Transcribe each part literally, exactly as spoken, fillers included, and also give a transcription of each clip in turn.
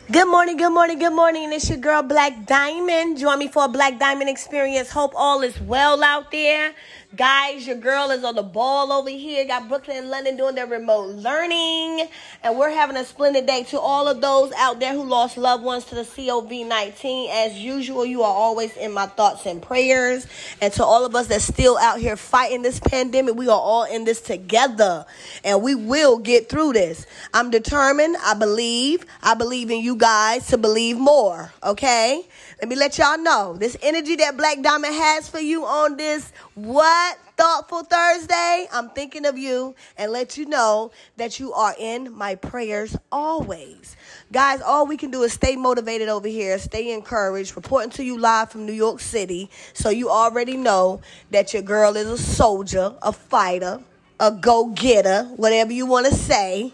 Good morning, good morning, good morning. It's your girl, Black Diamond. Join me for a Black Diamond experience. Hope all is well out there. Guys, your girl is on the ball over here. Got Brooklyn and London doing their remote learning. And we're having a splendid day. To all of those out there who lost loved ones to the C O V nineteen, as usual, you are always in my thoughts and prayers. And to all of us that's still out here fighting this pandemic, we are all in this together. And we will get through this. I'm determined. I believe. I believe in you guys to believe more, okay? Let me let y'all know this energy that Black Diamond has for you on this what thoughtful Thursday. I'm thinking of you and let you know that you are in my prayers always. Guys, all we can do is stay motivated over here, stay encouraged, reporting to you live from New York City. So you already know that your girl is a soldier, a fighter, a go-getter, whatever you want to say.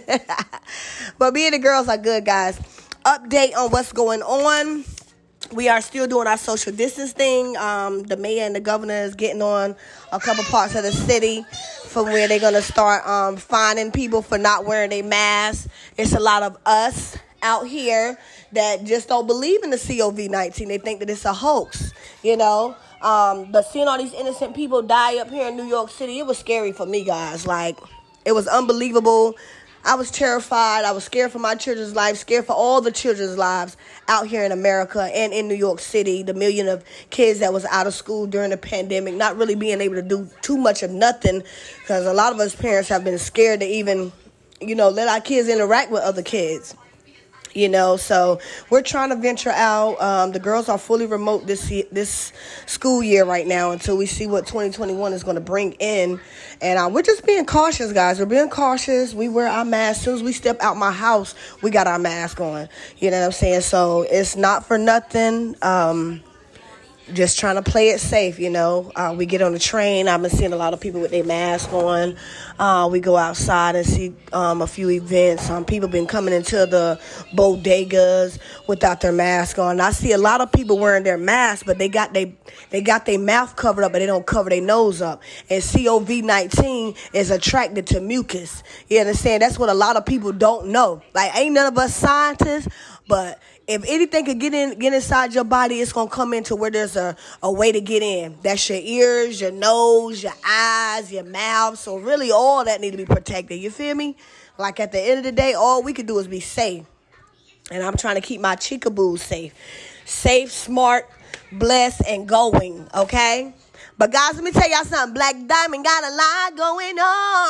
But me and the girls are good, guys. Update on what's going on. We are still doing our social distance thing. Um, the mayor and the governor is getting on a couple parts of the city from where they're going to start um, fining people for not wearing their masks. It's a lot of us out here that just don't believe in the C O V nineteen. They think that it's a hoax, you know. Um, but seeing all these innocent people die up here in New York City, it was scary for me, guys. Like, it was unbelievable. I was terrified. I was scared for my children's lives, scared for all the children's lives out here in America and in New York City. The million of kids that was out of school during the pandemic, not really being able to do too much of nothing, because a lot of us parents have been scared to even, you know, let our kids interact with other kids. You know, so we're trying to venture out. Um, the girls are fully remote this this school year right now until we see what twenty twenty-one is going to bring in. And uh, we're just being cautious, guys. We're being cautious. We wear our masks. As soon as we step out my house, we got our mask on. You know what I'm saying? So it's not for nothing. Um, just trying to play it safe, you know. Uh, we get on the train. I've been seeing a lot of people with their mask on. Uh, we go outside and see um, a few events. Um, people been coming into the bodegas without their mask on. I see a lot of people wearing their masks, but they got they they got their mouth covered up, but they don't cover their nose up. And C O V nineteen is attracted to mucus. You understand? That's what a lot of people don't know. Like, ain't none of us scientists, but if anything could get in, get inside your body, it's going to come into where there's a, a way to get in. That's your ears, your nose, your eyes, your mouth. So really all that need to be protected. You feel me? Like, at the end of the day, all we can do is be safe. And I'm trying to keep my chicaboos safe. Safe, smart, blessed, and going. Okay? But guys, let me tell y'all something. Black Diamond got a lot going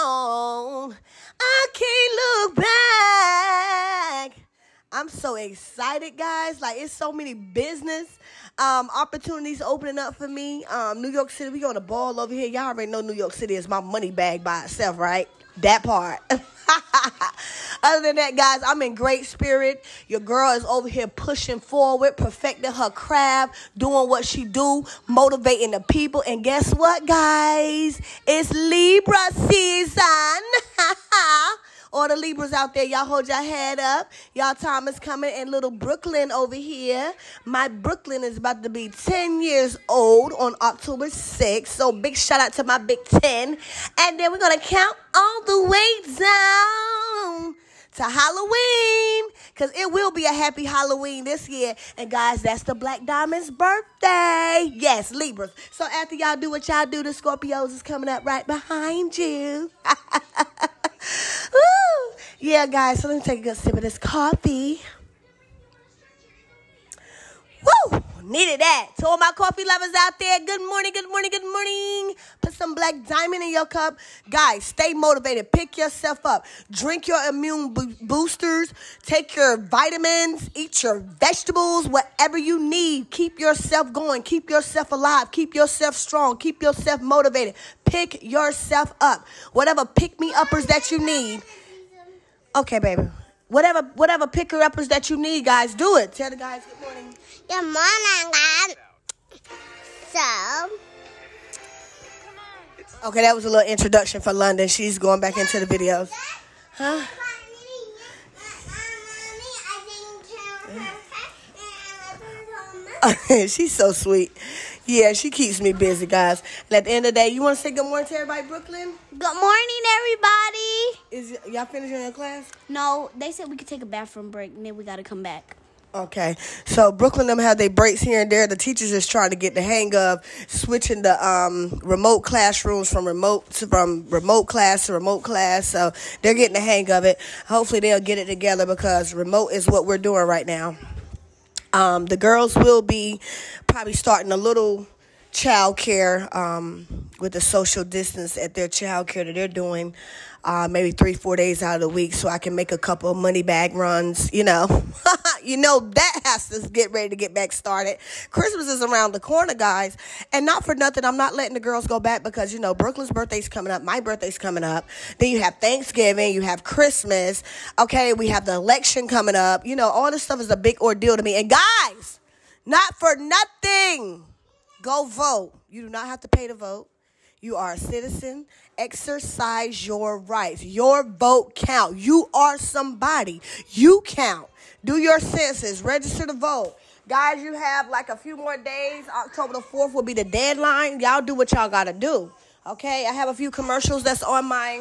on. I can't look back. I'm so excited, guys. Like, it's so many business um, opportunities opening up for me. Um, New York City, we on the ball over here. Y'all already know New York City is my money bag by itself, right? That part. Other than that, guys, I'm in great spirit. Your girl is over here pushing forward, perfecting her craft, doing what she do, motivating the people. And guess what, guys? It's Libra season. All the Libras out there, y'all hold your head up. Y'all time is coming. And little Brooklyn over here, my Brooklyn is about to be ten years old on October sixth. So big shout out to my Big Ten. And then we're going to count all the way down to Halloween, because it will be a happy Halloween this year. And guys, that's the Black Diamond's birthday. Yes, Libras. So after y'all do what y'all do, the Scorpios is coming up right behind you. Woo! Yeah, guys, so let me take a good sip of this coffee. Woo! Needed that. To all my coffee lovers out there, good morning, good morning, good morning. Put some Black Diamond in your cup. Guys, stay motivated. Pick yourself up. Drink your immune bo- boosters. Take your vitamins. Eat your vegetables. Whatever you need. Keep yourself going. Keep yourself alive. Keep yourself strong. Keep yourself motivated. Pick yourself up. Whatever pick-me-uppers that you need. Okay, baby. Whatever, whatever picker-uppers that you need, guys, do it. Tell the guys good morning. Good morning, guys. So. Okay, that was a little introduction for London. She's going back into the videos. Huh? She's so sweet. Yeah, she keeps me busy, guys. And at the end of the day, you want to say good morning to everybody, Brooklyn? Good morning, everybody. Is y- y'all finishing your class? No, they said we could take a bathroom break, and then we got to come back. Okay, so Brooklyn them have their breaks here and there. The teachers is trying to get the hang of switching the um, remote classrooms from remote to, from remote class to remote class. So they're getting the hang of it. Hopefully they'll get it together because remote is what we're doing right now. Um, the girls will be probably starting a little child care um, with the social distance at their child care that they're doing. Uh, maybe three, four days out of the week so I can make a couple of money bag runs, you know. You know, that has to get ready to get back started. Christmas is around the corner, guys. And not for nothing, I'm not letting the girls go back because, you know, Brooklyn's birthday's coming up. My birthday's coming up. Then you have Thanksgiving. You have Christmas. Okay, we have the election coming up. You know, all this stuff is a big ordeal to me. And, guys, not for nothing, go vote. You do not have to pay to vote. You are a citizen. Exercise your rights. Your vote count. You are somebody. You count. Do your census. Register to vote. Guys, you have like a few more days. October the fourth will be the deadline. Y'all do what y'all got to do. Okay? I have a few commercials that's on my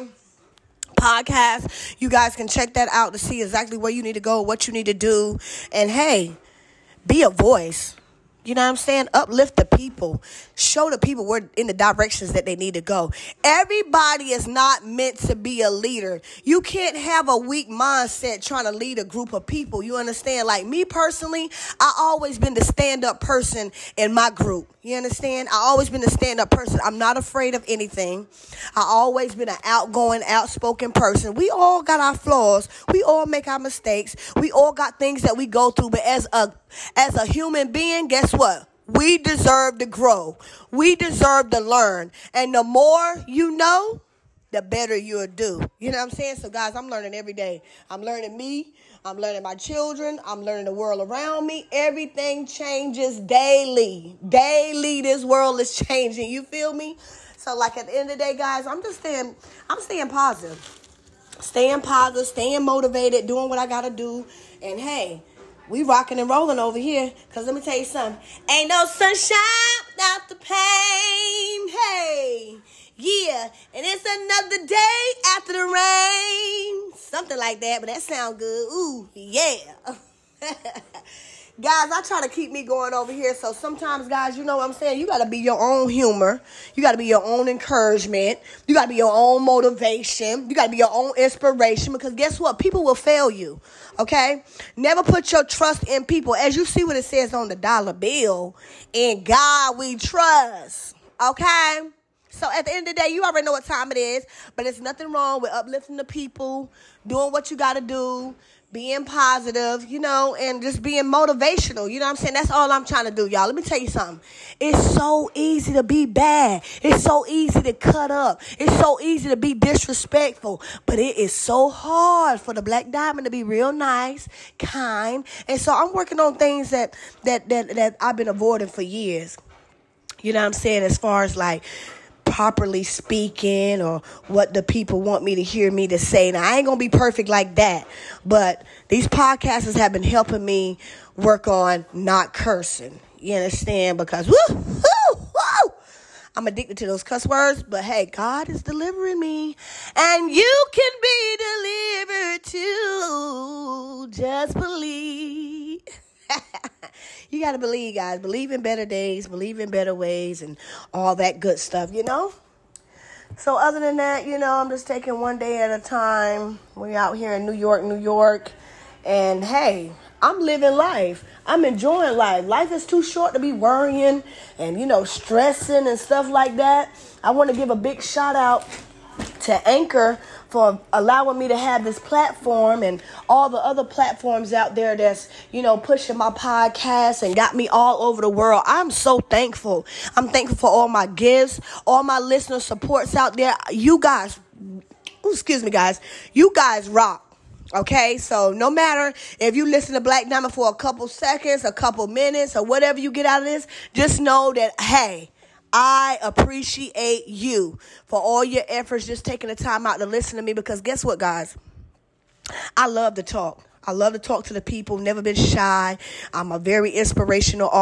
podcast. You guys can check that out to see exactly where you need to go, what you need to do. And, hey, be a voice. You know what I'm saying? Uplift the people. Show the people where in the directions that they need to go. Everybody is not meant to be a leader. You can't have a weak mindset trying to lead a group of people. You understand? Like me personally, I always been the stand-up person in my group. You understand? I always been the stand-up person. I'm not afraid of anything. I always been an outgoing, outspoken person. We all got our flaws. We all make our mistakes. We all got things that we go through. But as a as a human being, guess what? We deserve to grow. We deserve to learn. And the more you know, the better you'll do. You know what I'm saying? So, guys, I'm learning every day. I'm learning me. I'm learning my children. I'm learning the world around me. Everything changes daily. Daily, this world is changing. You feel me? So, like, at the end of the day, guys, I'm just staying, I'm staying positive. Staying positive, staying motivated, doing what I got to do. And, hey, we rocking and rolling over here. Because let me tell you something. Ain't no sunshine without the pain. Hey. Yeah. And it's another day after the rain. Something like that. But that sound good. Ooh, yeah. Guys, I try to keep me going over here. So sometimes, guys, you know what I'm saying? You got to be your own humor. You got to be your own encouragement. You got to be your own motivation. You got to be your own inspiration. Because guess what? People will fail you. Okay? Never put your trust in people. As you see what it says on the dollar bill, in God we trust. Okay? So at the end of the day, you already know what time it is. But there's nothing wrong with uplifting the people, doing what you got to do, being positive, you know, and just being motivational. You know what I'm saying? That's all I'm trying to do, y'all. Let me tell you something. It's so easy to be bad. It's so easy to cut up. It's so easy to be disrespectful. But it is so hard for the Black Diamond to be real nice, kind. And so I'm working on things that that that, that I've been avoiding for years. You know what I'm saying? As far as like properly speaking or what the people want me to hear me to say. Now, I ain't going to be perfect like that, but these podcasters have been helping me work on not cursing. You understand? Because woo, woo, woo, I'm addicted to those cuss words, but hey, God is delivering me, and you can be delivered too. Just believe. You got to believe, guys. Believe in better days, believe in better ways, and all that good stuff, you know? So other than that, you know, I'm just taking one day at a time. We're out here in New York, New York. And, hey, I'm living life. I'm enjoying life. Life is too short to be worrying and, you know, stressing and stuff like that. I want to give a big shout out to Anchor for allowing me to have this platform and all the other platforms out there that's, you know, pushing my podcast and got me all over the world. I'm so thankful. I'm thankful for all my gifts, all my listener supports out there. You guys, excuse me, guys, you guys rock. Okay, so no matter if you listen to Black Diamond for a couple seconds, a couple minutes, or whatever you get out of this, just know that, hey, I appreciate you for all your efforts, just taking the time out to listen to me, because guess what, guys? I love to talk. I love to talk to the people, never been shy. I'm a very inspirational off,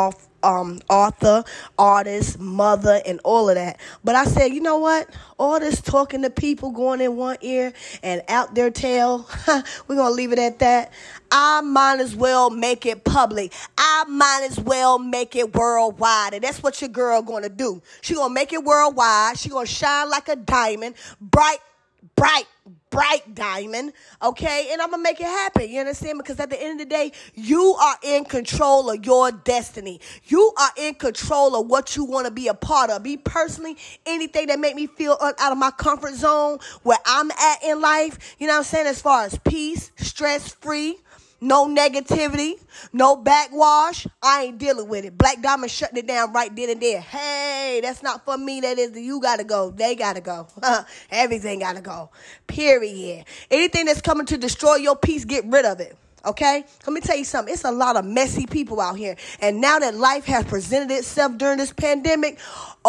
um, author, artist, mother, and all of that. But I said, you know what? All this talking to people, going in one ear and out their tail, we're going to leave it at that. I might as well make it public. I might as well make it worldwide. And that's what your girl going to do. She going to make it worldwide. She going to shine like a diamond. Bright, bright, bright diamond. Okay? And I'm going to make it happen. You understand? Because at the end of the day, you are in control of your destiny. You are in control of what you want to be a part of. Me personally, anything that make me feel out of my comfort zone, where I'm at in life, you know what I'm saying? As far as peace, stress-free, no negativity, no backwash, I ain't dealing with it. Black Diamond shutting it down right then and there. Hey, that's not for me. That is, you got to go. They got to go. Everything got to go. Period. Anything that's coming to destroy your peace, get rid of it. Okay? Let me tell you something. It's a lot of messy people out here. And now that life has presented itself during this pandemic,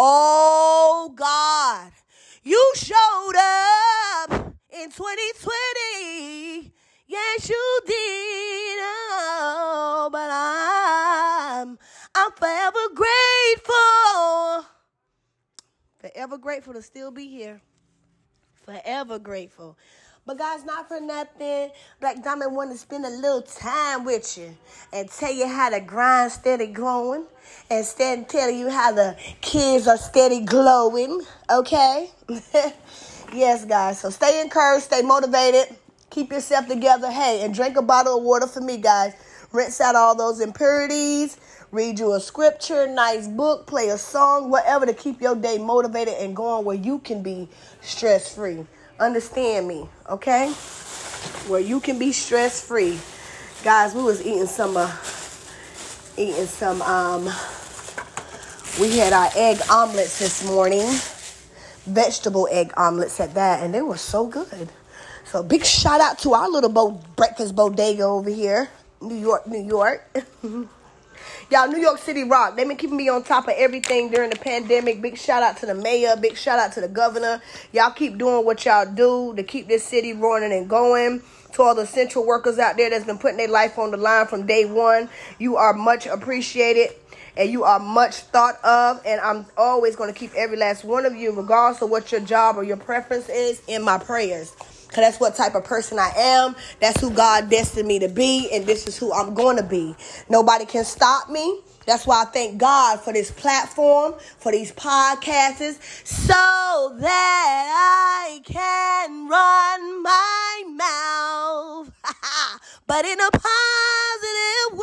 oh, God, you showed up in twenty twenty. Yes, you did, oh, but I'm, I'm forever grateful. Forever grateful to still be here. Forever grateful. But guys, not for nothing, Black Diamond want to spend a little time with you and tell you how the grind steady growing and steady telling you how the kids are steady glowing, okay? Yes, guys, so stay encouraged, stay motivated. Keep yourself together. Hey, and drink a bottle of water for me, guys. Rinse out all those impurities. Read you a scripture, nice book, play a song, whatever to keep your day motivated and going where you can be stress-free. Understand me, okay? Where you can be stress-free. Guys, we was eating some, uh, eating some, um, we had our egg omelets this morning. Vegetable egg omelets at that, and they were so good. So big shout out to our little bo- breakfast bodega over here, New York, New York. Y'all, New York City rock. They've been keeping me on top of everything during the pandemic. Big shout out to the mayor. Big shout out to the governor. Y'all keep doing what y'all do to keep this city running and going. To all the essential workers out there that's been putting their life on the line from day one, you are much appreciated. And you are much thought of. And I'm always going to keep every last one of you, regardless of what your job or your preference is, in my prayers. Because that's what type of person I am. That's who God destined me to be. And this is who I'm going to be. Nobody can stop me. That's why I thank God for this platform, for these podcasts, so that I can run my mouth, but in a positive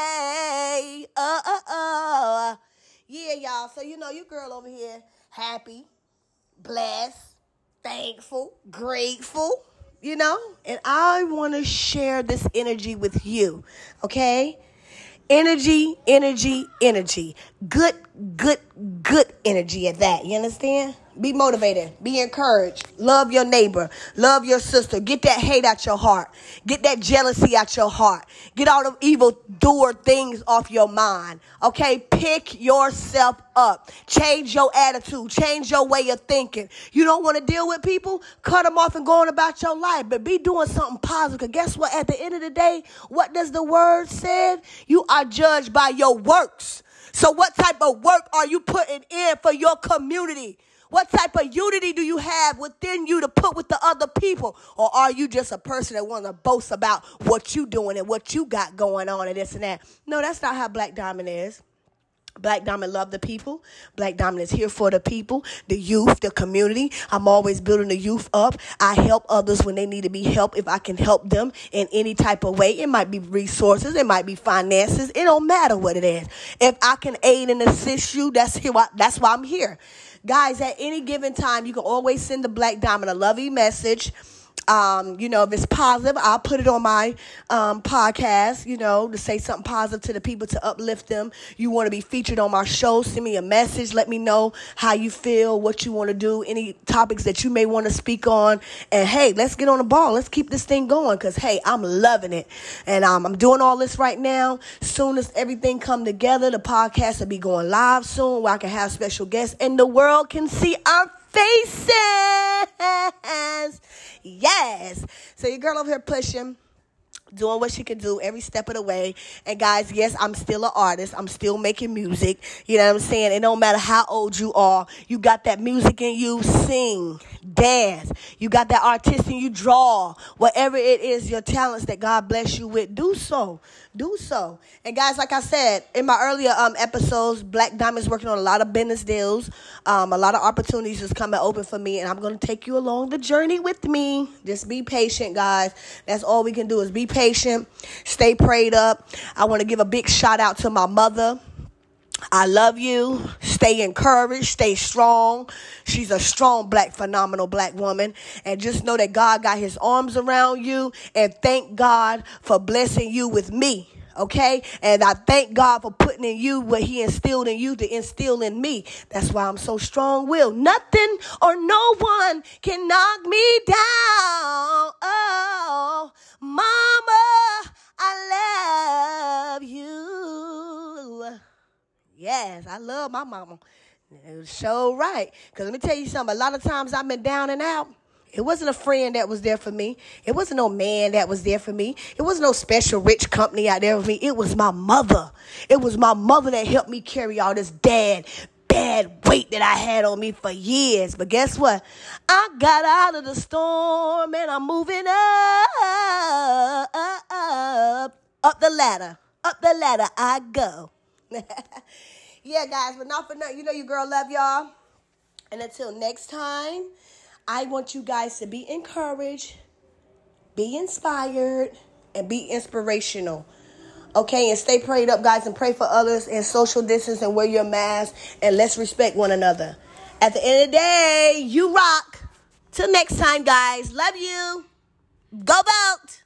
way. Uh, uh, uh. Yeah, y'all. So, you know, your girl over here, happy, blessed, thankful, grateful, you know, and I want to share this energy with you, okay? Energy, energy, energy. Good, good, good energy at that. You understand? Be motivated. Be encouraged. Love your neighbor. Love your sister. Get that hate out your heart. Get that jealousy out your heart. Get all the evil doer things off your mind. Okay? Pick yourself up. Change your attitude. Change your way of thinking. You don't want to deal with people? Cut them off and go on about your life. But be doing something positive. Because guess what? At the end of the day, what does the word say? You are judged by your works. So what type of work are you putting in for your community? What type of unity do you have within you to put with the other people? Or are you just a person that wants to boast about what you doing and what you got going on and this and that? No, that's not how Black Diamond is. Black Diamond love the people. Black Diamond is here for the people, the youth, the community. I'm always building the youth up. I help others when they need to be helped. If I can help them in any type of way, it might be resources, it might be finances. It don't matter what it is. If I can aid and assist you, that's here. That's why I'm here. Guys, at any given time, you can always send the Black Diamond a lovely message. Um, you know, if it's positive, I'll put it on my um, podcast, you know, to say something positive to the people, to uplift them. You want to be featured on my show, send me a message. Let me know how you feel, what you want to do, any topics that you may want to speak on. And, hey, let's get on the ball. Let's keep this thing going because, hey, I'm loving it. And um, I'm doing all this right now. Soon as everything come together, the podcast will be going live soon where I can have special guests and the world can see our faces. Yes. So your girl over here pushing. doing what she could do every step of the way. And guys, yes, I'm still an artist. I'm still making music. You know what I'm saying? It don't matter how old you are. You got that music in you. Sing, dance. You got that artist in you. Draw. Whatever it is, your talents that God bless you with, do so. Do so. And guys, like I said, in my earlier um episodes, Black Diamond's working on a lot of business deals. Um, a lot of opportunities is coming open for me, and I'm going to take you along the journey with me. Just be patient, guys. That's all we can do is be patient. Stay prayed up. I want to give a big shout out to my mother. I love you. Stay encouraged. Stay strong. She's a strong, black, phenomenal black woman. And just know that God got his arms around you. And thank God for blessing you with me. Okay? And I thank God for putting in you what he instilled in you to instill in me. That's why I'm so strong-willed. Nothing or no one can knock me down. Oh, Mama, I love you. Yes, I love my mama. It was so right. Because let me tell you something. A lot of times I've been down and out. It wasn't a friend that was there for me. It wasn't no man that was there for me. It wasn't no special rich company out there for me. It was my mother. It was my mother that helped me carry all this dad, bad weight that I had on me for years. But guess what? I got out of the storm and I'm moving up, up, up the ladder. Up the ladder I go. Yeah, guys, but not for nothing. You know your girl love y'all. And until next time, I want you guys to be encouraged, be inspired, and be inspirational. Okay, and stay prayed up, guys, and pray for others, and social distance, and wear your mask, and let's respect one another. At the end of the day, you rock. Till next time, guys. Love you. Go Boat.